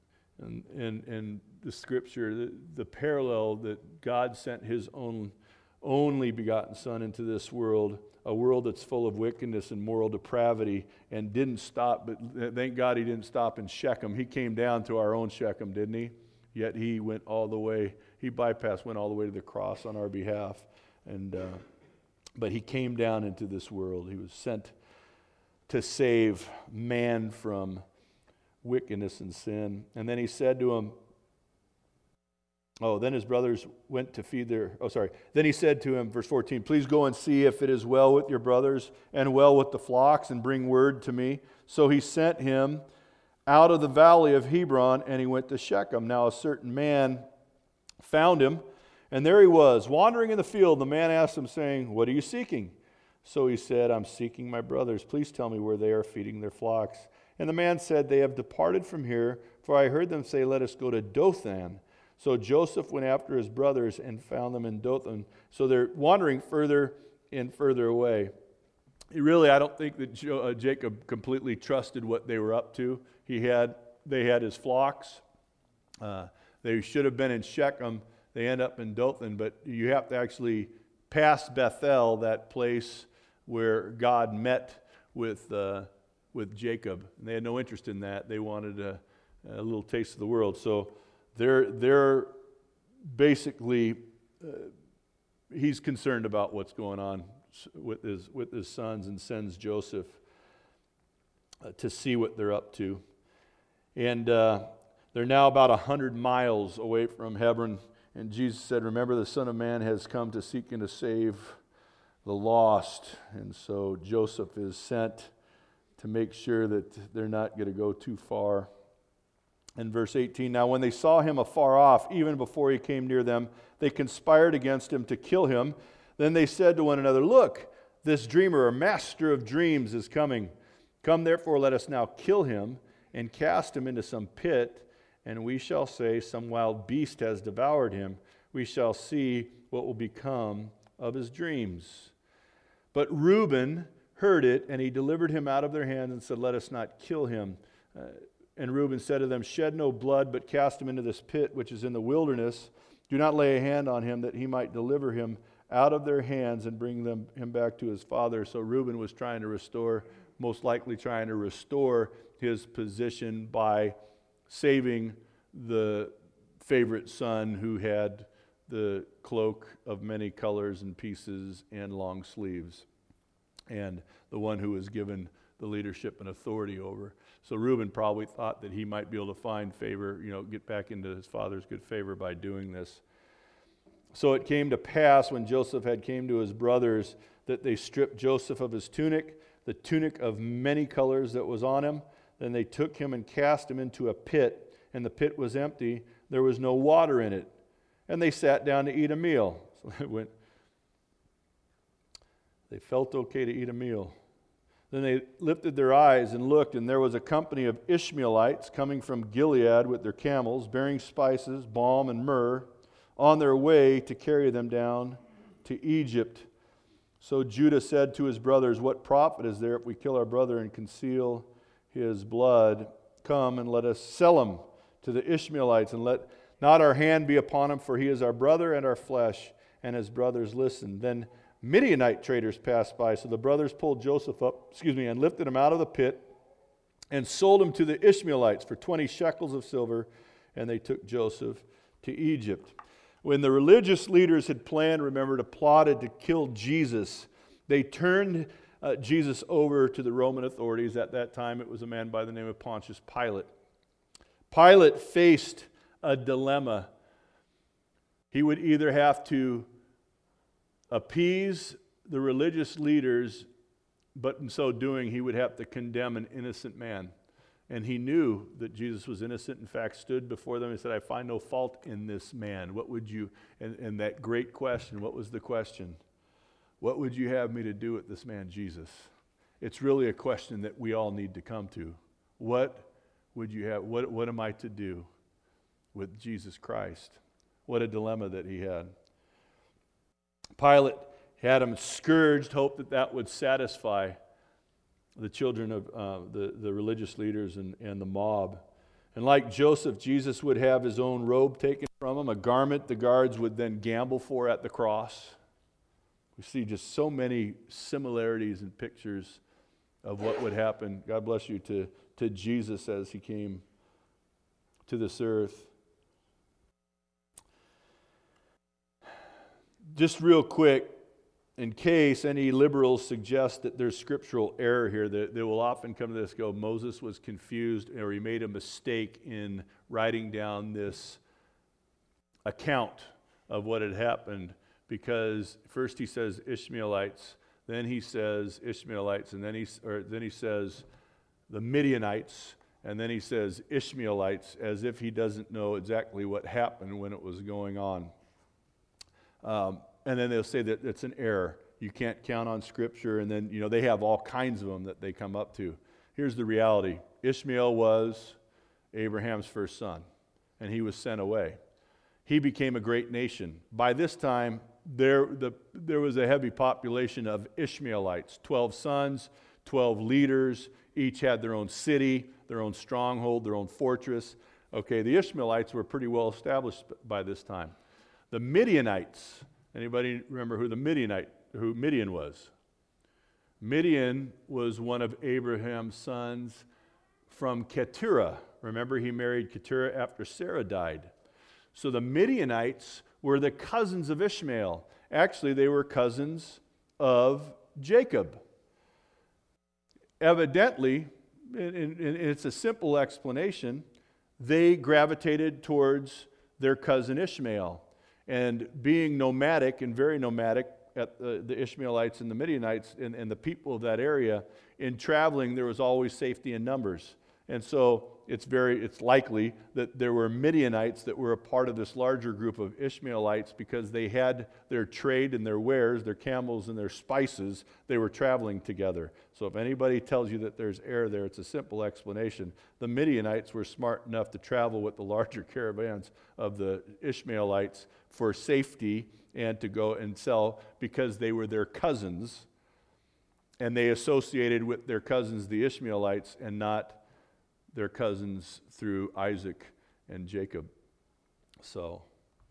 in the scripture, the parallel that God sent his only begotten Son into this world, a world that's full of wickedness and moral depravity, and didn't stop. But thank God he didn't stop in Shechem. He came down to our own Shechem, didn't he? Yet he went all the way. He went all the way to the cross on our behalf. But he came down into this world. He was sent to save man from wickedness and sin. And then he said to him, then his brothers went to feed Then he said to him, verse 14, "Please go and see if it is well with your brothers and well with the flocks, and bring word to me." So he sent him out of the valley of Hebron, and he went to Shechem. Now a certain man found him, and there he was, wandering in the field. The man asked him, saying, "What are you seeking?" So he said, "I'm seeking my brothers. Please tell me where they are feeding their flocks." And the man said, "They have departed from here, for I heard them say, 'Let us go to Dothan.'" So Joseph went after his brothers and found them in Dothan. So they're wandering further and further away. Really, I don't think that Jacob completely trusted what they were up to. They had his flocks. They should have been in Shechem. They end up in Dothan, but you have to actually pass Bethel, that place where God met with Jacob. And they had no interest in that. They wanted a little taste of the world. So they're basically, he's concerned about what's going on with his sons, and sends Joseph to see what they're up to. And they're now about 100 miles away from Hebron. And Jesus said, "Remember, the Son of Man has come to seek and to save the lost." And so Joseph is sent to make sure that they're not going to go too far. In verse 18, "Now when they saw him afar off, even before he came near them, they conspired against him to kill him. Then they said to one another, 'Look, this dreamer or master of dreams is coming. Come therefore, let us now kill him and cast him into some pit, and we shall say, some wild beast has devoured him. We shall see what will become of his dreams.' But Reuben heard it, and he delivered him out of their hands and said, 'Let us not kill him.' And Reuben said to them, 'Shed no blood, but cast him into this pit which is in the wilderness. Do not lay a hand on him, that he might deliver him out of their hands and bring him back to his father.'" So Reuben was most likely trying to restore his position by saving the favorite son who had the cloak of many colors and pieces and long sleeves, and the one who was given the leadership and authority over. So Reuben probably thought that he might be able to find favor, get back into his father's good favor by doing this. So it came to pass when Joseph had came to his brothers that they stripped Joseph of his tunic, the tunic of many colors that was on him. Then they took him and cast him into a pit, and the pit was empty. there was no water in it. And they sat down to eat a meal. So they felt okay to eat a meal. Then they lifted their eyes and looked, and there was a company of Ishmaelites coming from Gilead with their camels, bearing spices, balm, and myrrh, on their way to carry them down to Egypt. So Judah said to his brothers, "What profit is there if we kill our brother and conceal his blood? Come and let us sell him to the Ishmaelites, and let not our hand be upon him, for he is our brother and our flesh." And his brothers listened. Then Midianite traders passed by, so the brothers pulled Joseph up, and lifted him out of the pit and sold him to the Ishmaelites for 20 shekels of silver, and they took Joseph to Egypt. When the religious leaders had planned, plotted to kill Jesus, they turned Jesus over to the Roman authorities. At that time, it was a man by the name of Pontius Pilate. Pilate faced a dilemma. He would either have to appease the religious leaders, but in so doing, he would have to condemn an innocent man. And he knew that Jesus was innocent. In fact, stood before them and said, "I find no fault in this man. What would you," and that great question, what was the question? What would you have me to do with this man, Jesus? It's really a question that we all need to come to. What would you have, what am I to do with Jesus Christ? What a dilemma that he had. Pilate had him scourged, hoped that would satisfy the children of the religious leaders and the mob. And like Joseph, Jesus would have his own robe taken from him, a garment the guards would then gamble for at the cross. We see just so many similarities and pictures of what would happen, God bless you, to Jesus as he came to this earth. Just real quick, in case any liberals suggest that there's scriptural error here, they will often come to this, go, Moses was confused, or he made a mistake in writing down this account of what had happened, because first he says Ishmaelites, then he says Ishmaelites, and then he says the Midianites, and then he says Ishmaelites, as if he doesn't know exactly what happened when it was going on. And then they'll say that it's an error. You can't count on Scripture. And then, they have all kinds of them that they come up to. Here's the reality. Ishmael was Abraham's first son, and he was sent away. He became a great nation. By this time, there was a heavy population of Ishmaelites, 12 sons, 12 leaders. Each had their own city, their own stronghold, their own fortress. Okay, the Ishmaelites were pretty well established by this time. The Midianites, anybody remember who Midian was? Midian was one of Abraham's sons from Keturah. Remember, he married Keturah after Sarah died. So the Midianites were the cousins of Ishmael. Actually, they were cousins of Jacob. Evidently, and it's a simple explanation, they gravitated towards their cousin Ishmael. And being nomadic and very nomadic at the Ishmaelites and the Midianites and the people of that area, in traveling there was always safety in numbers. And so it's likely that there were Midianites that were a part of this larger group of Ishmaelites because they had their trade and their wares, their camels and their spices, they were traveling together. So if anybody tells you that there's error there, it's a simple explanation. The Midianites were smart enough to travel with the larger caravans of the Ishmaelites for safety and to go and sell because they were their cousins, and they associated with their cousins, the Ishmaelites, and not their cousins through Isaac and Jacob. So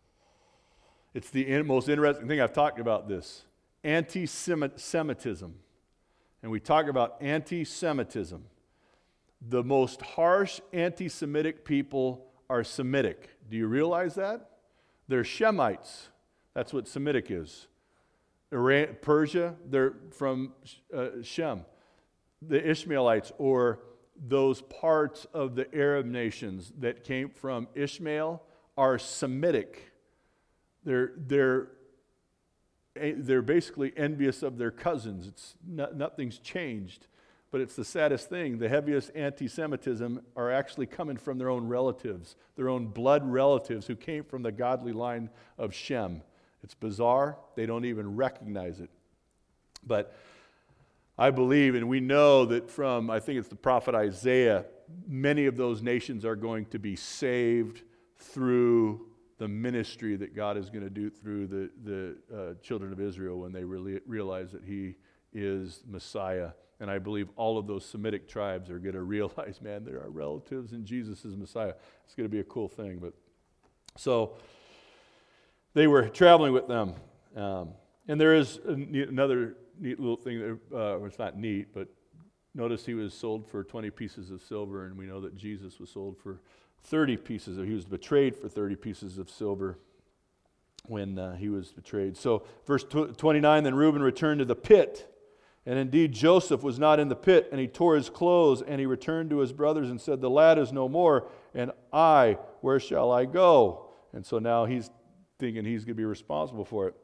it's the most interesting thing. I've talked about this, anti-Semitism. And we talk about anti-Semitism. The most harsh anti-Semitic people are Semitic. Do you realize that? They're Shemites. That's what Semitic is. Iran, Persia, they're from Shem. The Ishmaelites, or those parts of the Arab nations that came from Ishmael, are Semitic. They're basically envious of their cousins. Nothing's changed. But it's the saddest thing. The heaviest anti-Semitism are actually coming from their own relatives, their own blood relatives who came from the godly line of Shem. It's bizarre. They don't even recognize it. But I believe, and we know that from, I think it's the prophet Isaiah, many of those nations are going to be saved through the ministry that God is going to do through the children of Israel when they realize that He is Messiah. And I believe all of those Semitic tribes are going to realize, man, they're our relatives and Jesus is Messiah. It's going to be a cool thing. But so they were traveling with them. And there is another neat little thing, that, it's not neat, but notice he was sold for 20 pieces of silver, and we know that Jesus was sold for 30 pieces. He was betrayed for 30 pieces of silver when he was betrayed. So verse 29, then Reuben returned to the pit. And indeed, Joseph was not in the pit, and he tore his clothes, and he returned to his brothers and said, the lad is no more, and I, where shall I go? And so now he's thinking he's going to be responsible for it.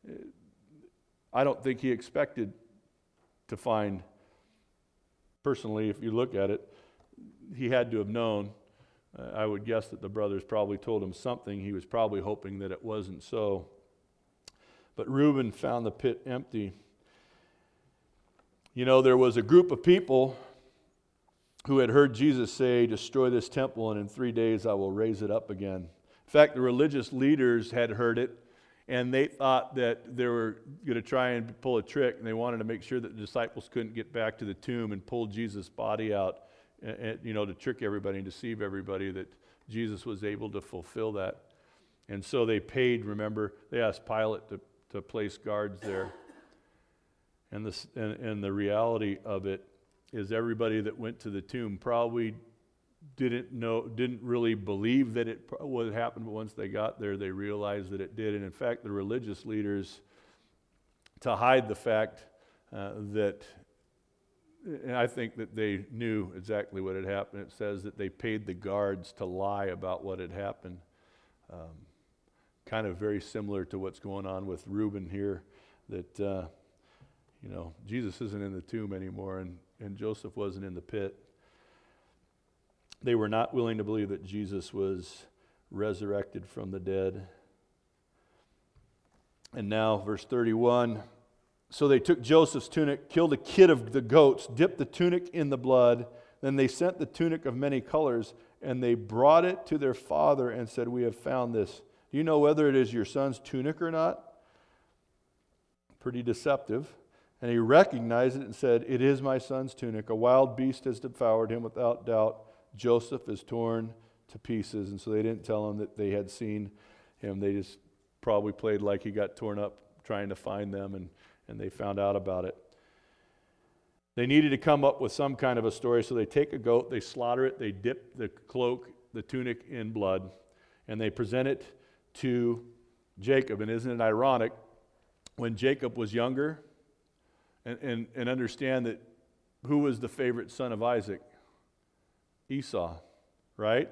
I don't think he expected to find, personally, if you look at it, he had to have known. I would guess that the brothers probably told him something. He was probably hoping that it wasn't so. But Reuben found the pit empty. You know, there was a group of people who had heard Jesus say, destroy this temple and in 3 days I will raise it up again. In fact, the religious leaders had heard it, and they thought that they were going to try and pull a trick, and they wanted to make sure that the disciples couldn't get back to the tomb and pull Jesus' body out, and, you know, to trick everybody and deceive everybody that Jesus was able to fulfill that. And so they paid, remember, they asked Pilate to place guards there. And the reality of it is everybody that went to the tomb probably didn't really believe that it would happen, but once they got there, they realized that it did. And in fact, the religious leaders, to hide the fact that, and I think that they knew exactly what had happened, it says that they paid the guards to lie about what had happened. Kind of very similar to what's going on with Reuben here, that you know, Jesus isn't in the tomb anymore, and Joseph wasn't in the pit. They were not willing to believe that Jesus was resurrected from the dead. And now, verse 31, so they took Joseph's tunic, killed a kid of the goats, dipped the tunic in the blood, then they sent the tunic of many colors, and they brought it to their father and said, we have found this. Do you know whether it is your son's tunic or not? Pretty deceptive. And he recognized it and said, it is my son's tunic. A wild beast has devoured him. Without doubt, Joseph is torn to pieces. And so they didn't tell him that they had seen him. They just probably played like he got torn up trying to find them, and they found out about it. They needed to come up with some kind of a story, so they take a goat, they slaughter it, they dip the cloak, the tunic in blood, and they present it to Jacob. And isn't it ironic, when Jacob was younger, and understand that who was the favorite son of Isaac? Esau, right?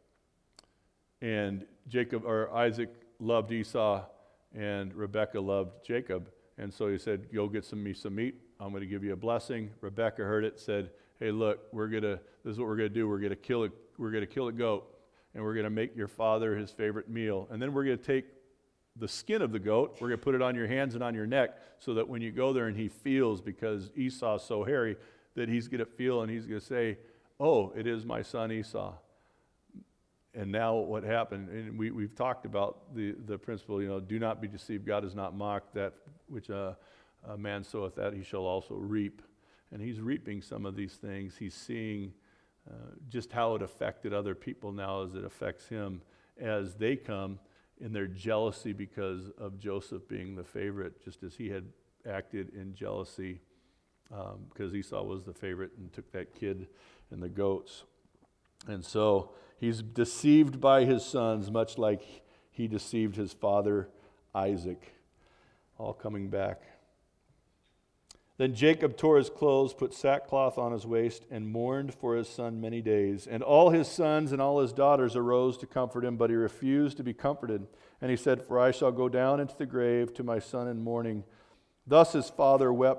And Isaac loved Esau, and Rebekah loved Jacob. And so he said, go get me some meat. I'm going to give you a blessing. Rebekah heard it, said, hey, look, this is what we're going to do. We're going to kill a goat, and we're going to make your father his favorite meal. And then we're going to take the skin of the goat, we're going to put it on your hands and on your neck so that when you go there and he feels, because Esau's so hairy, that he's going to feel and he's going to say, oh, it is my son Esau. And now what happened, and we've talked about the principle, you know, do not be deceived. God is not mocked. That which a man soweth, that he shall also reap. And he's reaping some of these things. He's seeing just how it affected other people now as it affects him as they come in their jealousy because of Joseph being the favorite, just as he had acted in jealousy because Esau was the favorite and took that kid and the goats. And so he's deceived by his sons, much like he deceived his father Isaac, all coming back. Then Jacob tore his clothes, put sackcloth on his waist, and mourned for his son many days. And all his sons and all his daughters arose to comfort him, but he refused to be comforted. And he said, for I shall go down into the grave to my son in mourning. Thus his father wept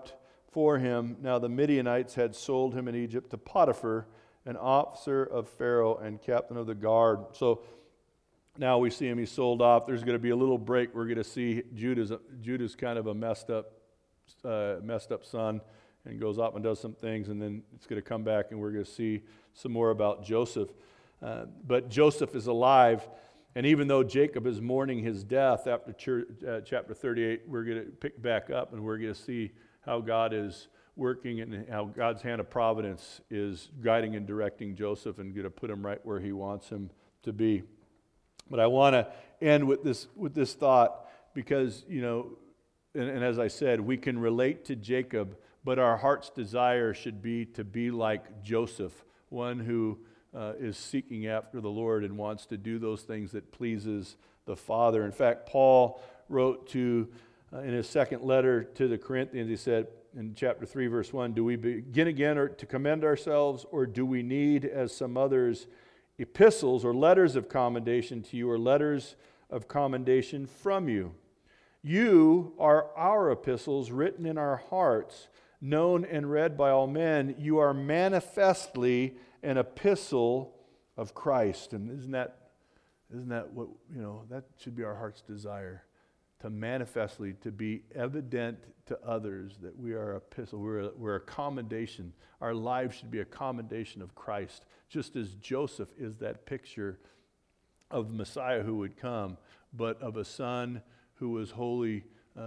for him. Now the Midianites had sold him in Egypt to Potiphar, an officer of Pharaoh and captain of the guard. So now we see him, he's sold off. There's going to be a little break. We're going to see Judah's kind of a messed up son, and goes off and does some things, and then it's going to come back, and we're going to see some more about Joseph. But Joseph is alive, and even though Jacob is mourning his death after chapter 38, we're going to pick back up, and we're going to see how God is working and how God's hand of providence is guiding and directing Joseph and going to put him right where he wants him to be. But I want to end with this thought because, and as I said, we can relate to Jacob, but our heart's desire should be to be like Joseph, one who is seeking after the Lord and wants to do those things that pleases the Father. In fact, Paul wrote in his second letter to the Corinthians, he said in chapter 3, verse 1, do we begin again or to commend ourselves, or do we need, as some others, epistles or letters of commendation to you, or letters of commendation from you? You are our epistles written in our hearts, known and read by all men. You are manifestly an epistle of Christ. And isn't that what, that should be our heart's desire, to manifestly, to be evident to others that we are an epistle. We're a commendation. Our lives should be a commendation of Christ, just as Joseph is that picture of the Messiah who would come, but of a son who was wholly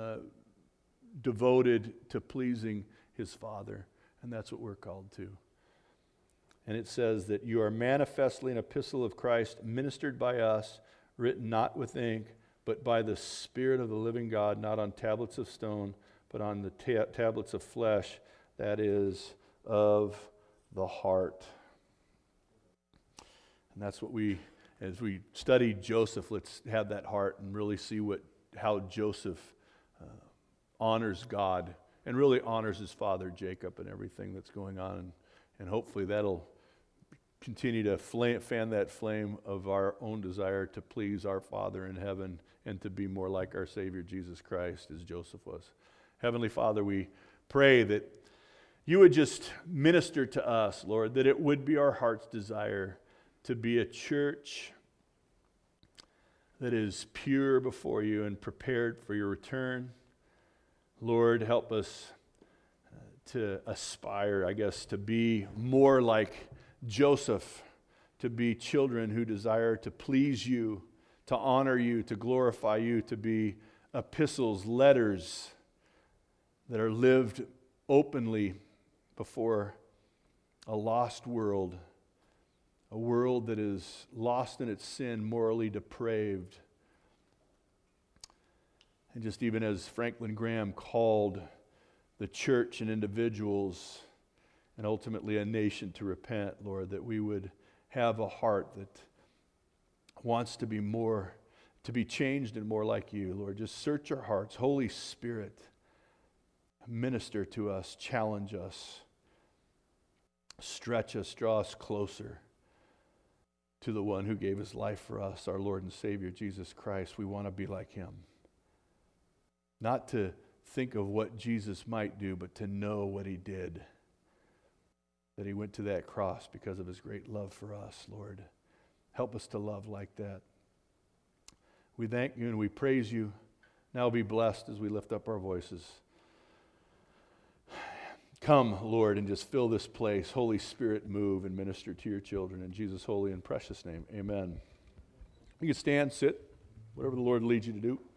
devoted to pleasing his Father. And that's what we're called to. And it says that you are manifestly an epistle of Christ, ministered by us, written not with ink, but by the Spirit of the living God, not on tablets of stone, but on the tablets of flesh, that is, of the heart. And that's what as we study Joseph, let's have that heart and really see how Joseph honors God and really honors his father Jacob and everything that's going on. And hopefully that'll continue to fan that flame of our own desire to please our Father in heaven and to be more like our Savior Jesus Christ as Joseph was. Heavenly Father, we pray that you would just minister to us, Lord, that it would be our heart's desire to be a church that is pure before you and prepared for your return. Lord, help us to aspire, to be more like Joseph, to be children who desire to please you, to honor you, to glorify you, to be epistles, letters that are lived openly before a lost world, a world that is lost in its sin, morally depraved. And just even as Franklin Graham called the church and individuals and ultimately a nation to repent, Lord, that we would have a heart that wants to be changed and more like you, Lord. Just search our hearts. Holy Spirit, minister to us, challenge us, stretch us, draw us closer to the one who gave his life for us, our Lord and Savior, Jesus Christ. We want to be like him. Not to think of what Jesus might do, but to know what he did. That he went to that cross because of his great love for us, Lord. Help us to love like that. We thank you and we praise you. Now be blessed as we lift up our voices. Come, Lord, and just fill this place. Holy Spirit, move and minister to your children. In Jesus' holy and precious name, amen. You can stand, sit, whatever the Lord leads you to do.